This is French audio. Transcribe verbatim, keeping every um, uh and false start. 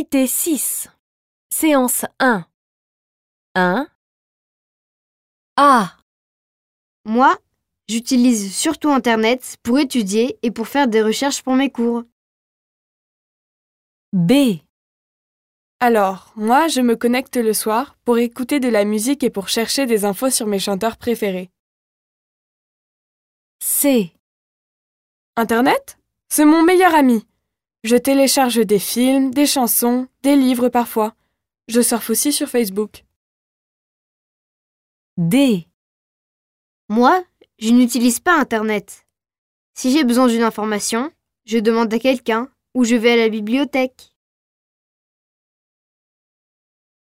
Unité six. Séance un. un. A. Moi, j'utilise surtout Internet pour étudier et pour faire des recherches pour mes cours. B. Alors, moi, je me connecte le soir pour écouter de la musique et pour chercher des infos sur mes chanteurs préférés. C. Internet? C'est mon meilleur ami. Je télécharge des films, des chansons, des livres parfois. Je surfe aussi sur Facebook. D. Moi, je n'utilise pas Internet. Si j'ai besoin d'une information, je demande à quelqu'un ou je vais à la bibliothèque.